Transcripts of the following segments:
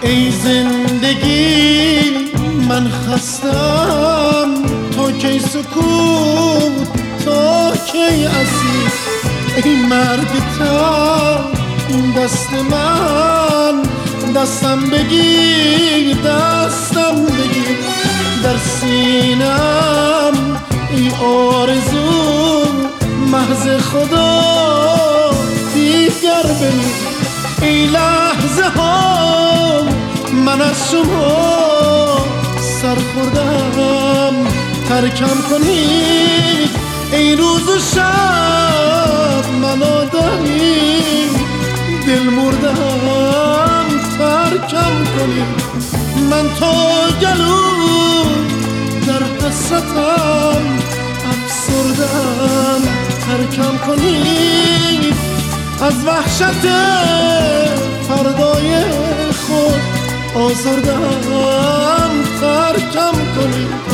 ای زندگی من خستم، تا کی سکوت، تا کی اسیر. ای مرگ تن دست من، دستم بگیر، دستم بگیر. در سینم ای آرزو محض خدا دیگر بمیر. ای لحظه ها من از شما سر خوردم، ترکم کنید. ای روز و شب من آدمی دل مردم، ترکم کنید. من تا گلو در حسرتم افسردم، ترکم کنید. از وحشت فردای خود آزردم، ترکم کنید.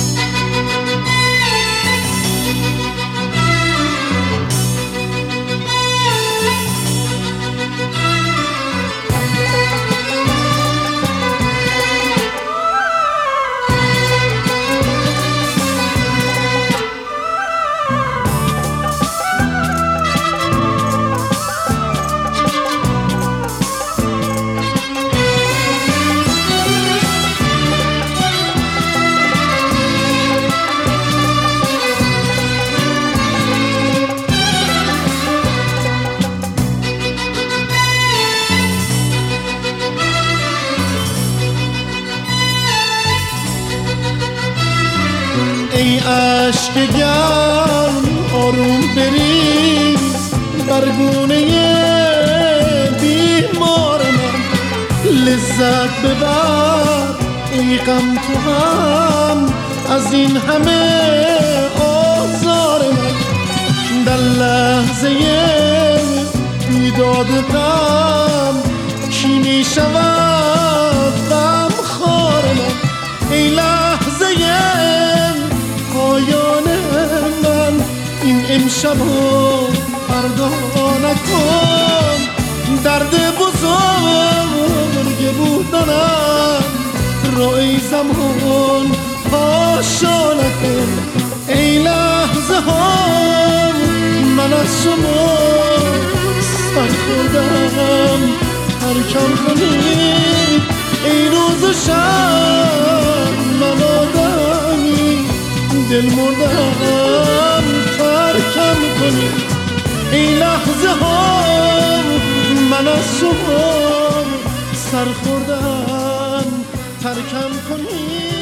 ای عشق گرم آروم بریز بر گونه بیمار من. لذت ببر ای غم تو هم از این همه آزار من. در لحظه بیداد غم کی می شود غم خوار من. ای لحظه پایان من، این امشب و فردا نکن. درد بزرگ بودنم رو ای زمان پاشا نکن. ای لحظه ها من از شما سر خوردم، ترکم کنید. ای روز و شب من آدمی دل مردم، ترکم کنید. ای لحظه ها من از شما سر خوردم، ترکم کنید.